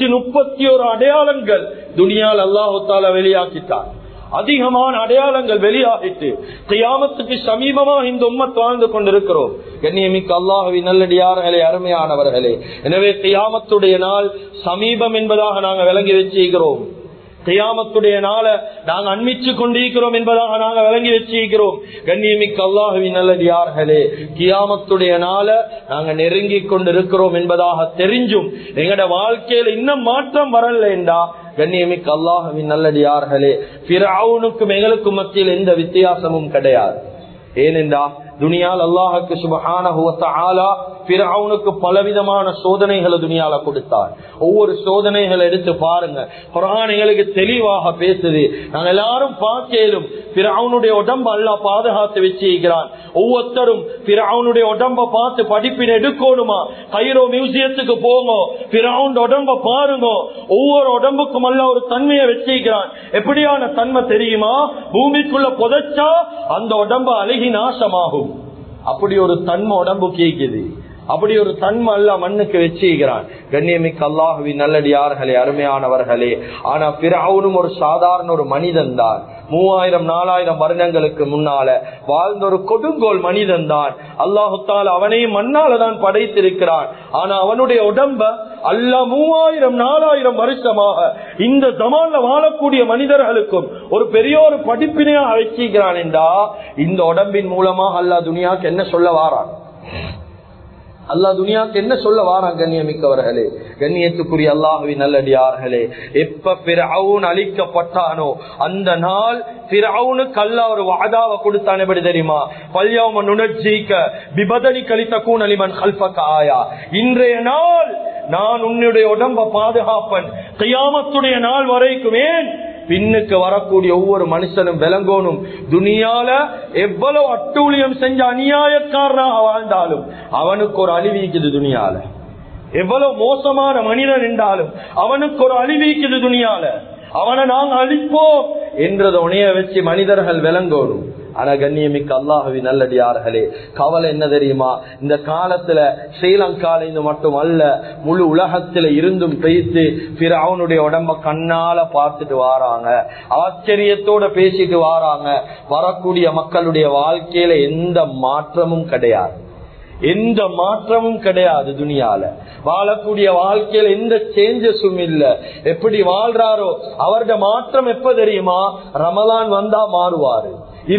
131 அடையாளங்கள் துனியால் அல்லாஹு தஆலா வெளியாக்கிட்டார். அதிகமான அடையாளங்கள் வெளியாகிட்டு கியாமத்துக்கு சமீபமா இந்த உம்மத் வாழ்ந்து கொண்டிருக்கிறோம். கண்ணியமிக்க அல்லாஹ்வின் நல்லடியார்களே, அருமையானவர்களே, எனவே கியாமத்துடைய நாள் சமீபம் என்பதாக நாங்கள் விளங்கி வச்சிருக்கிறோம். கியாமத்துடைய நாளை நாங்கள் அண்மிச்சு கொண்டிருக்கிறோம் என்பதாக நாங்கள் விளங்கி வச்சிருக்கிறோம். கண்ணியமிக்க அல்லாஹ்வின் நல்லடியார்களே, கியாமத்துடைய நாளை நாங்கள் நெருங்கி கொண்டிருக்கிறோம் என்பதாக தெரிஞ்சும் எங்கட வாழ்க்கையில இன்னும் மாற்றம் வரல என்றா, கண்ணியமிக்க அல்லாஹ்வின் நல்லடியார்களே, ஃபிரௌனுக்கும் எங்களுக்கும் மத்தியில் எந்த வித்தியாசமும் கிடையாது. ஏனென்றா துனியால் அல்லாஹுக்கு சுப்ஹானஹு வ தஆலா ஃபிரௌனுக்கு பலவிதமான சோதனைகளை துனியால கொடுத்தார். ஒவ்வொரு சோதனைகளை எடுத்து பாருங்க, குர்ஆன் எங்களுக்கு தெளிவாக பேசுது. நாங்கள் எல்லாரும் பார்க்கலும் ஃபிரௌனுடைய உடம்பை அல்லாஹ் பாதுகாத்து வச்சிருக்கிறான். ஒவ்வொருத்தரும் ஃபிரௌனுடைய உடம்பை பார்த்து படிப்பினை எடுக்கணுமா, கைரோ மியூசியத்துக்கு போங்க, ஃபிரௌன் உடம்பை பாருங்க. ஒவ்வொரு உடம்புக்கும் அல்லாஹ் ஒரு தன்மையை வச்சிருக்கிறான். எப்படியான தன்மை தெரியுமா? பூமிக்குள்ள புதைச்சா அந்த உடம்பு அழுகி நாசமாகும். அப்படி ஒரு தன்மை உடம்பு கேக்குது, அப்படி ஒரு தன்மை அல்லாஹ் மண்ணுக்கு வச்சிருக்கிறான். கண்ணியமிக்க அல்லாஹ்வின் நல்லடியார்களே, அருமையானவர்களே, ஆனா ஃபிரௌனும் ஒரு சாதாரண ஒரு மனிதன் தான். 3000-4000 வருடங்களுக்கு முன்னால வாழ்ந்த ஒரு கொடுங்கோல் மனிதன் தான். அல்லாஹு தஆலா அவனையும் மண்ணால தான் படைத்திருக்கிறான். ஆனா அவனுடைய உடம்ப அல்லாஹ் 3000-4000 வருஷமாக இந்த ஜமான்ல வாழக்கூடிய மனிதர்களுக்கும் ஒரு பெரிய ஒரு படிப்பினையாக வச்சிருக்கிறான் என்றா, இந்த உடம்பின் மூலமாக அல்லாஹ் துனியாக்கு என்ன சொல்ல வாரான், அல்லாஹ் துனியாக்கு என்ன சொல்ல வாரான்? கண்ணியமிக்கவர்களே, கண்ணியத்துக்குரிய அல்லாஹ்வின் நல்லடியார்களே, எப்ப ஃபிரௌன் அழிக்கப்பட்டானோ அந்த நாள் ஃபிரௌனுக்கு அல்லாஹ் ஒரு வஅதாவை கொடுத்தான். எப்படி தெரியுமா? ஃபல்யௌம நுனஜ்ஜீக பிபதனிக லிதகூன லிமன் கல்ஃபக ஆயா. இன்றைய நாள் நான் உன்னுடைய உடம்ப பாதுகாப்பன் கியாமத்துடைய நாள் வரைக்குமே. பின்னுக்கு வரக்கூடிய ஒவ்வொரு மனுஷனும் விளங்கோனும், துனியால எவ்வளவு அட்டூழியம் செஞ்ச அநியாயக்காரனாக வாழ்ந்தாலும் அவனுக்கு ஒரு அழிவிக்குது. துனியால எவ்வளவு மோசமான மனிதன் என்றாலும் அவனுக்கு ஒரு அழிவிக்குது. துனியால அவனை நாங்க அழிப்போம் என்றதை உணைய வச்சு மனிதர்கள் விளங்கோடும். ஆனா கண்ணியமிக்க அல்லாஹ்வின் நல்லடியார்களே, கவலை என்ன தெரியுமா? இந்த காலத்துல ஸ்ரீலங்கால இருந்து மட்டும் அல்ல, முழு உலகத்துல இருந்தும் பெய்து ஃபிரௌனுடைய உடம்ப கண்ணால பார்த்துட்டு வாராங்க, ஆச்சரியத்தோட பேசிட்டு வாராங்க. வரக்கூடிய மக்களுடைய வாழ்க்கையில எந்த மாற்றமும் கிடையாது, எந்த மாற்றமும் கிடையாது. துனியால வாழக்கூடிய வாழ்க்கையில எந்த சேஞ்சஸும் இல்ல. எப்படி வாழ்றாரோ அவருடைய மாற்றம் எப்ப தெரியுமா? ரமலான் வந்தா மாறுவாரு,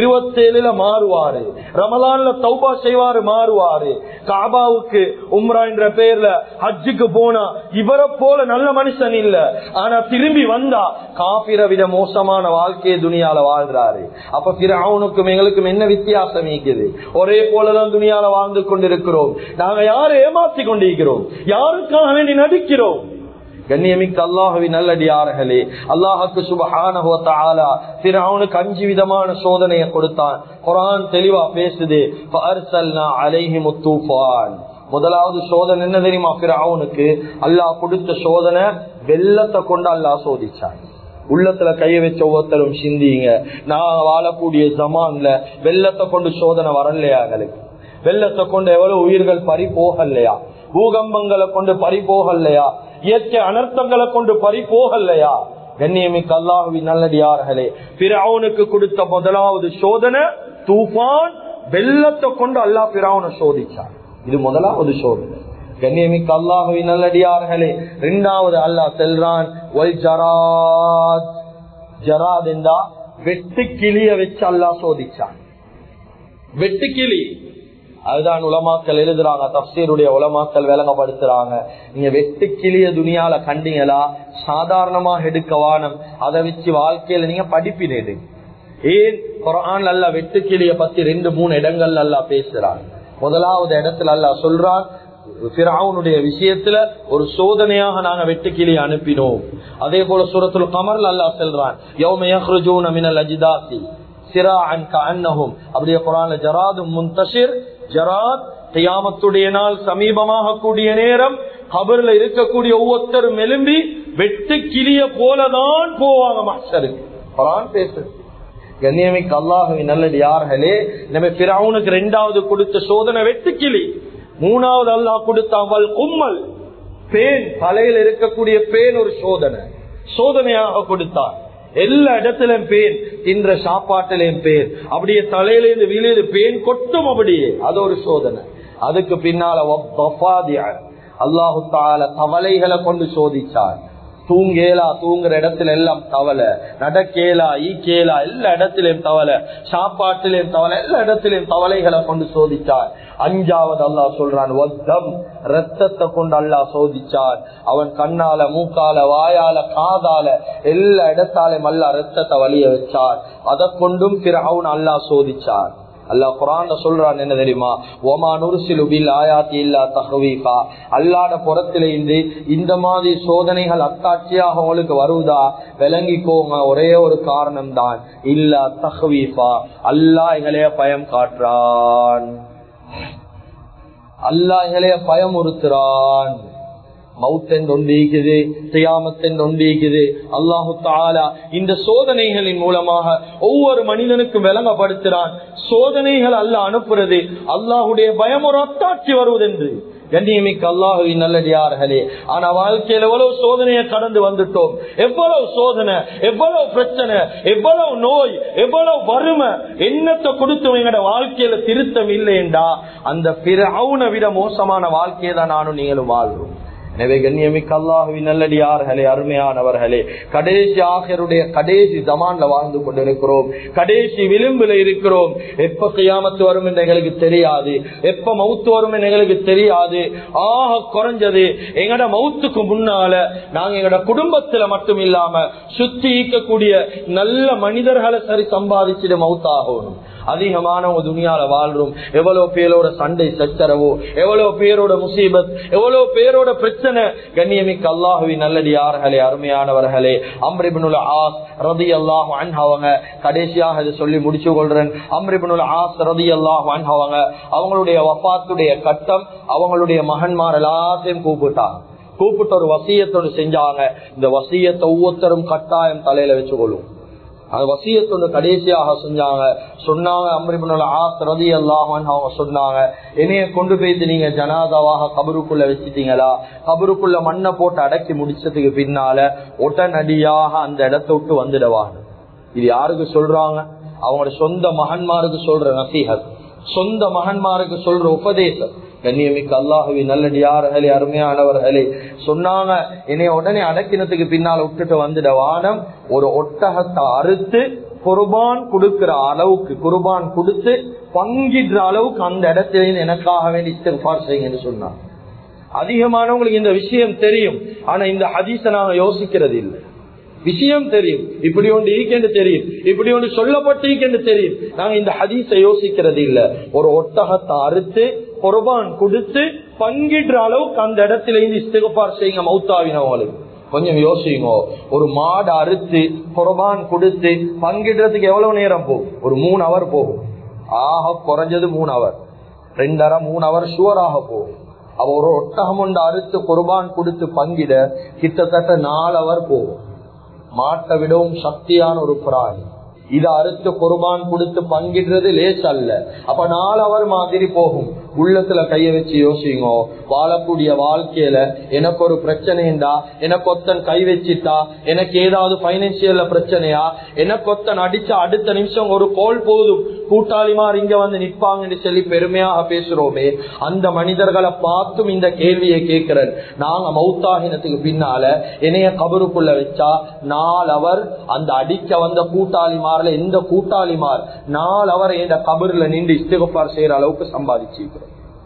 27 மாறுவாரு, ரமலான்ல தௌபா செய்வாரு, மாறுவாரு. காபாவுக்கு உம்ரா என்ற பெயர்ல ஹஜ்ஜுக்கு போனா இவரை போல நல்ல மனுஷன் இல்ல, ஆனா திரும்பி வந்தா காபிர விட மோசமான வாழ்க்கையை துனியால வாழ்றாரு. அப்ப ஃபிரௌனுக்கும் எங்களுக்கும் என்ன வித்தியாசம் இருக்குது? ஒரே போலதான் துனியால வாழ்ந்து கொண்டிருக்கிறோம். நாங்க யாரை ஏமாற்றி கொண்டிருக்கிறோம்? யாருக்காக வேண்டி நடிக்கிறோம்? கண்ணியமிக்க அல்லாஹ்வின் நல்லடியார்களே, அல்லாஹ்வுக்கு சுப்ஹானஹு வ தஆலா ஃபிரௌனுக்கு 5 விதமான சோதனையை கொடுத்தான். குர்ஆன் தெளிவா பேசுது. ஃபஅர்சல்னா அலைஹிமுத் தூஃபான். முதலாவது சோதனை என்ன தெரியுமா? ஃபிரௌனுக்கு அல்லாஹ் கொடுத்த சோதனை வெள்ளத்தை கொண்டு அல்லாஹ் சோதிச்சான். உள்ளத்துல கைய வச்ச ஒவ்வொருத்தரும் சிந்திங்க, நான் வாழக்கூடிய ஜமான்ல வெள்ளத்தை கொண்டு சோதனை வரலையா? எங்களுக்கு வெள்ளத்தை கொண்டு எவ்வளவு உயிர்கள் பறி போகலையா? பூகம்பங்களை கொண்டு பறி போகலையா? இயற்கை அனர்த்தங்களை கொண்டு பறி போகலையா? கண்ணியமிக்க அல்லாஹ்வின் நல்லடியார்களே, ஃபிரௌனுக்கு கொடுத்த முதலாவது சோதனை தூஃபான், வெள்ளத்தை கொண்டு அல்லாஹ் ஃபிரௌனை சோதிச்சான். இது முதலாவது சோதனை. கண்ணியமிக்க அல்லாஹ்வின் நல்லடியார்களே, இரண்டாவது அல்லாஹ் செல்றான் வல் ஜராத். ஜராத் என்றா வெட்டு கிளிய வச்சு அல்லாஹ் சோதிச்சான். வெட்டு கிளி, அதுதான் உலமாக்கள் எழுதுறாங்க, தஃசீருடைய உலமாக்கள் விளங்கப்படுத்துறாங்க. நீங்க வெட்டு கிளிய துனியால கண்டீங்களா? சாதாரணமாக எடுக்கவானம், அதை வச்சு வாழ்க்கையில நீங்க படிப்பினேடு. ஏன் குர்ஆன் அல்லாஹ் வெட்டு கிளிய பத்தி 2-3 இடங்கள் அல்லாஹ் பேசுறான். முதலாவது இடத்துல அல்லாஹ் சொல்றான், ஃபிரௌனுடைய விஷயத்துல ஒரு சோதனையாக நாங்க வெட்டு கிளியை அனுப்பினோம். அதே போல சூரத்துல் கமர்ல அல்லாஹ் சொல்றான், யௌம யக்ருஜூன மினல் அஜ்தாசி சிராஅன் கஅன்னஹும். அப்படியே குர்ஆன்ல ஜராதும் முன்தஷிர், ஜராத் கியாமத்துடைய நாள் சமீபமாக கூடிய நேரம் கபர்ல இருக்கக்கூடிய ஒவ்வொருத்தரும் எழும்பி வெட்டு கிளிய போலதான் போவாங்க மஹ்ஷருக்கு. குர்ஆன் பேசுது. கண்ணியமிக்க அல்லாஹ்வின் நல்லடியார்களே, நம்ம ஃபிரௌனுக்கு இரண்டாவது கொடுத்த சோதனை வெட்டு கிளி. மூணாவது அல்லாஹ் கொடுத்தான் வல் கும்மல், பேன், தலையில் இருக்கக்கூடிய பேன் ஒரு சோதனை, சோதனையாக கொடுத்தான். எல்லா இடத்திலும் பேன், தின்ற சாப்பாட்டிலையும் பேன், அப்படியே தலையிலிருந்து விழுது பேன் கொட்டும், அப்படியே அது ஒரு சோதனை. அதுக்கு பின்னால அல்லாஹு தஆலா தவளைகளை கொண்டு சோதிச்சார். தூங்கேலா, தூங்குற இடத்துல எல்லாம் தவளை, நடக்கேலா, ஈக்கேலா, எல்லா இடத்திலையும் தவளை, சாப்பாட்டிலையும் தவளை, எல்லா இடத்திலையும் தவளைகளை கொண்டு சோதிச்சார். அஞ்சாவது அல்லாஹ் சொல்றான் வத்தம், ரத்தத்தை கொண்டு அல்லாஹ் சோதிச்சார். அவன் கண்ணால, மூக்கால, வாயால, காதால, எல்லா இடத்தாலையும் அல்லாஹ் ரத்தத்தை வலிய வச்சார். அதை கொண்டும் ஃபிரௌன் அல்லாஹ் சோதிச்சார். அல்லாஹ் குர்ஆன்ல சொல்றான் என்ன தெரியுமா? வமா நுர்சிலு பில் ஆயாத்தி இல்லா தஹ்வீஃபா. அல்லாஹ்ட புறத்திலே இந்த மாதிரி சோதனைகள் அத்தாட்சியாக உங்களுக்கு வருவதா விளங்கிக்கோங்க, ஒரே ஒரு காரணம் தான், இல்லா தஹ்வீஃபா, அல்லாஹ் எங்களைய பயம் காட்டுறான், அல்லாஹ் எங்களைய பயமுறுத்துறான். மௌத்தன் ஒன்றிக்குது, கியாமத்தின் ஒன்றிக்குது. அல்லாஹு தஆலா இந்த சோதனைகளின் மூலமாக ஒவ்வொரு மனிதனுக்கும் விளங்கப்படுத்துறான். சோதனைகள் அல்லாஹ் அனுப்புறது அல்லாஹுடைய பயம் ஒரு அத்தாட்சி வருவதென்று. கண்ணியமிக்க அல்லாஹ்வின் நல்லடியார்களே, ஆனா வாழ்க்கையில எவ்வளவு சோதனையை கடந்து வந்துட்டோம், எவ்வளவு சோதனை, எவ்வளவு பிரச்சனை, எவ்வளவு நோய், எவ்வளவு வறுமை, எண்ணத்தை கொடுத்து எங்களோட வாழ்க்கையில திருத்தம் இல்லைண்டா அந்த ஃபிரௌனை விட மோசமான வாழ்க்கையை தான் நானும் நீங்களும் வாழ்றோம். எனவே கண்ணியமிக்க அல்லாஹ்வின் நல்லடியார்களே, அருமையானவர்களே, கடைசி ஆகிருடைய கடைசி ஜமான்ல வாழ்ந்து கொண்டிருக்கிறோம், கடைசி விளிம்புல இருக்கிறோம். எப்ப கியாமத்து வரும் என்று எங்களுக்கு தெரியாது, எப்ப மவுத்து வரும் என்று எங்களுக்கு தெரியாது. ஆக குறைஞ்சது எங்கட மவுத்துக்கு முன்னால நாங்க எங்கட குடும்பத்துல மட்டும் இல்லாம சுத்தி ஈக்கக்கூடிய நல்ல மனிதர்களை சரி சம்பாதிச்சுட்டு மவுத்தாகணும். அதிகமானவங்க துனியால வாழ்றோம். எவ்வளவு பேரோட சண்டை சச்சரவோ, எவ்வளவு பேரோட முசீபத், எவ்வளவு பேரோட பிரச்சனை. கண்ணியமிக்க அல்லாஹுவின் நல்லடியார்களே, அருமையானவர்களே, அம்ர் இப்னுல் ஆஸ் ரலியல்லாஹு அன்ஹு அவங்க கடைசியாக இதை சொல்லி முடிச்சு கொள்றேன். அம்ர் இப்னுல் ஆஸ் ரலியல்லாஹு அன்ஹு அவங்களுடைய வஃபாத்துடைய கட்டம், அவங்களுடைய மகன்மார் எல்லாத்தையும் கூப்பிட்டு ஒரு வசியத்தோடு செஞ்சாங்க. இந்த வசியத்தை ஒவ்வொருத்தரும் கட்டாயம் தலையில வச்சுக்கொள்ளும். அந்த வசியத்தோட கடைசியாக செஞ்சாங்க. சொன்னாங்க அம்ர் இப்னுல் ஆஸ் ரலியல்லாஹு அன்ஹு அவங்க சொன்னாங்க, என்னைய கொண்டு போயிட்டு நீங்க ஜனாதாவாக கபருக்குள்ள வச்சுட்டீங்களா, கபருக்குள்ள மண்ணை போட்டு அடக்கி முடிச்சதுக்கு பின்னால உடனடியாக அந்த இடத்தை விட்டு வந்துடுவாங்க. இது யாருக்கு சொல்றாங்க? அவங்களோட சொந்த மகன்மாருக்கு சொல்ற நசீஹத், சொந்த மகன்மாருக்கு சொல்ற உபதேசம். கண்ணியமிக்க அல்லாஹுவின் நல்லடியார்களே, அருமையானவர்களே, சொன்னாங்க என்னைய உடனே அடக்கினத்துக்கு பின்னால விட்டுட்டு வந்துட வானம், ஒரு ஒட்டகத்தை அறுத்து குர்பான் கொடுக்கிற அளவுக்கு, குர்பான் கொடுத்து பங்கிடுற அளவுக்கு அந்த இடத்துல எனக்காக வேண்டி இஸ்திக்ஃபார் செய்யுங்கன்னு சொன்னாங்க. அதிகமானவங்களுக்கு இந்த விஷயம் தெரியும், ஆனா இந்த ஹதீஸை நாங்க யோசிக்கிறது இல்லை. விஷயம் தெரியும், இப்படி ஒன்று இருக்கேன்னு தெரியும், இப்படி ஒன்று சொல்லப்பட்டிருக்கேன்னு தெரியும், நாங்க இந்த ஹதீஸை யோசிக்கிறது இல்ல. ஒரு ஒட்டகத்தை அறுத்து குர்பான் கொடுத்து பங்கிடுற அளவுக்கு அந்த இடத்துல இருந்து இஸ்திக்ஃபார் செய்யுங்க மௌத்தாவினவங்களுக்கு. கொஞ்சம் யோசிங்க, ஒரு மாடு அறுத்து குர்பான் கொடுத்து பங்கிடுறதுக்கு எவ்வளவு நேரம் போகும்? ஒரு 3 hour போகும். ஆக குறைஞ்சது 3 hour, 2.5-3 hour ஷுவராக போகும். அவ ஒரு ஒட்டகம் ஒன்று அறுத்து குர்பான் கொடுத்து பங்கிட கிட்டத்தட்ட 4 hour போகும். மாட்டை விடவும் சக்தியான ஒரு பிராணி. இத அறுத்து குர்பான் கொடுத்து பங்கிடுறது லேஸ் அல்ல. அப்ப 4 hour மாதிரி போகும். உள்ளத்துல கைய வச்சு யோசிங்க, வாழக்கூடிய வாழ்க்கையில எனக்கு ஒரு பிரச்சனைண்டா, எனக்கு ஒத்தன் கை வச்சிட்டா, எனக்கு ஏதாவது பைனான்சியல்ல பிரச்சனையா, எனக்கு ஒத்தன் அடிச்சா அடுத்த நிமிஷம் ஒரு கோல் போதும் கூட்டாளிமார் இங்க வந்து நிற்பாங்கன்னு சொல்லி பெருமையாக பேசுறோமே, அந்த மனிதர்களை பார்த்தும் இந்த கேள்வியை கேட்கிறேன். நாங்க மௌத்தாகினத்துக்கு பின்னால என்னைய கபருக்குள்ள வச்சா 4 hour அந்த அடிக்க வந்த கூட்டாளிமார்ல எந்த கூட்டாளிமார் 4 hour என்ற கபருல நின்று இஸ்திக்ஃபார் செய்யற அளவுக்கு சம்பாதிச்சிருக்கிறோம்.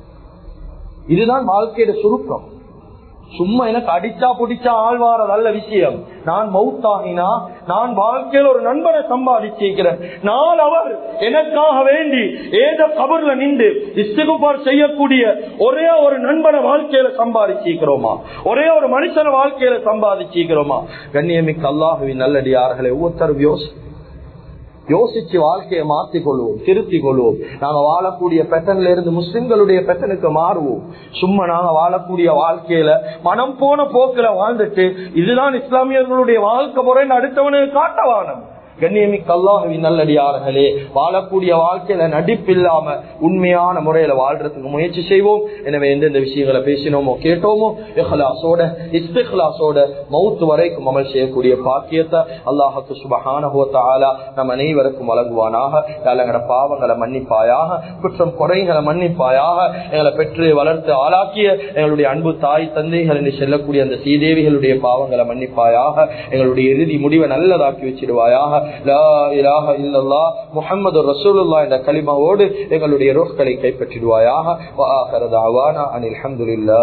இதுதான் வாழ்க்கையோட சுருக்கம். சும்மா எனக்கு அடிச்சா பிடிச்சா ஆழ்வார நல்ல விஷயம். நான் மௌத்தாகினா நான் வாழ்க்கையில் ஒரு நண்பனை சம்பாதிச்சிருக்கிறேன். 4 hour எனக்காக வேண்டி ஏதோ கபர்ல நின்று இஸ்திக்ஃபார் செய்யக்கூடிய ஒரே ஒரு நண்பனை வாழ்க்கையில சம்பாதிச்சிருக்கிறோமா? ஒரே ஒரு மனுஷன வாழ்க்கையில சம்பாதிச்சிருக்கிறோமா? கண்ணியமிக்க அல்லாஹுவின் நல்லடியார்களை ஒவ்வொருத்தரும் யோசிச்சு வாழ்க்கையை மாற்றிக் கொள்வோம், திருத்திக் கொள்வோம். நாங்க வாழக்கூடிய பேட்டர்ன்ல இருந்து முஸ்லிம்களுடைய பேட்டர்னுக்கு மாறுவோம். சும்மா நாங்க வாழக்கூடிய வாழ்க்கையில மனம் போன போக்குல வாழ்ந்துட்டு இதுதான் இஸ்லாமியர்களுடைய வாழ்க்கை முறைன்னு அடுத்தவனுக்கு காட்டவானம். கண்ணியமிக்க அல்லாஹுவின் நல்லடியார்களே, வாழக்கூடிய வாழ்க்கையில நடிப்பில்லாம உண்மையான முறையில வாழ்றதுக்கு முயற்சி செய்வோம். எனவே எந்தெந்த விஷயங்களை பேசினோமோ கேட்டோமோ இஹ்லாஸோட இஸ்திக்லாஸோட மௌத் வரைக்கும் அமல் செய்யக்கூடிய பாக்கியத்தை அல்லாஹ் சுப்ஹானஹு வ தஆலா நம் அனைவருக்கும் வழங்குவானாக. எங்களோட பாவங்களை மன்னிப்பாயாக, குற்றம் குறைகளை மன்னிப்பாயாக. எங்களை பெற்று வளர்த்து ஆளாக்கிய எங்களுடைய அன்பு தாய் தந்தைகள் என்று செல்லக்கூடிய அந்த சீதேவிகளுடைய பாவங்களை மன்னிப்பாயாக. எங்களுடைய இறுதி முடிவை நல்லதாக்கி வச்சிடுவாயாக. லா இலாஹ இல்லல்லாஹ் முஹம்மதுர் ரசூலுல்லாஹ் என்ற கலிமாவோடு எங்களுடைய ரூஹ்களை கைப்பற்றிடுவாயாக. வ ஆகிரு தஅவானா அனில் ஹம்துலில்லாஹ்.